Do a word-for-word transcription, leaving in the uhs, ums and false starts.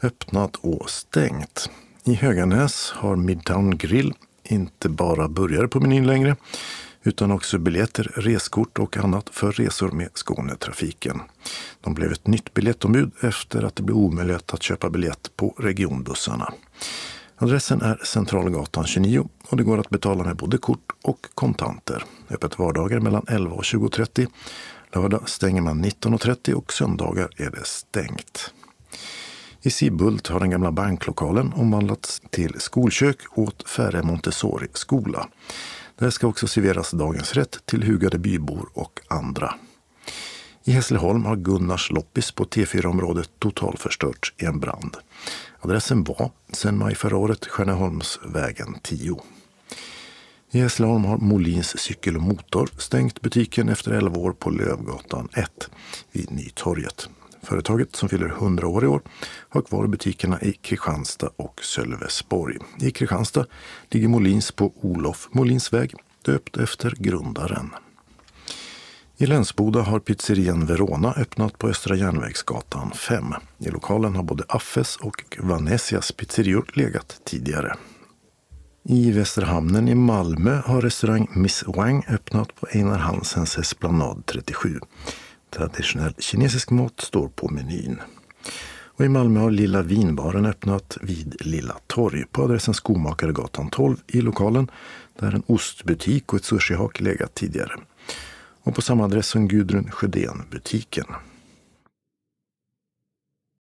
öppnat och stängt. I Höganäs har Midtown Grill inte bara burgare på menyn längre utan också biljetter, reskort och annat för resor med Skånetrafiken. De blev ett nytt biljettombud efter att det blev omöjligt att köpa biljett på regionbussarna. Adressen är Centralgatan tjugonio och det går att betala med både kort och kontanter. Öppet vardagar mellan elva och tjugo och trettio. Lördag stänger man nitton och trettio och söndagar är det stängt. I Sibbhult har den gamla banklokalen omvandlats till skolkök åt Färre Montessori skola. Där ska också serveras dagens rätt till hugade bybor och andra. I Hässleholm har Gunnars loppis på T fyra-området totalförstörts i en brand. Adressen var sedan maj förra året Stjärneholmsvägen tio. I Hässleholm har Molins cykel och motor stängt butiken efter elva år på Lövgatan ett vid Nytorget. Företaget som fyller hundra år i år har kvar butikerna i Kristianstad och Sölvesborg. I Kristianstad ligger Molins på Olof Molinsväg, döpt efter grundaren. I Länsboda har pizzerian Verona öppnat på Östra Järnvägsgatan fem. I lokalen har både Affes och Vanessias pizzerior legat tidigare. I Västerhamnen i Malmö har restaurang Miss Wang öppnat på Einar Hansens Esplanad trettiosju. Traditionell kinesisk mat står på menyn. Och i Malmö har Lilla Vinbaren öppnat vid Lilla Torg på adressen Skomakaregatan tolv i lokalen där en ostbutik och ett sushihak legat tidigare. Och på samma adress som Gudrun Sjödén butiken.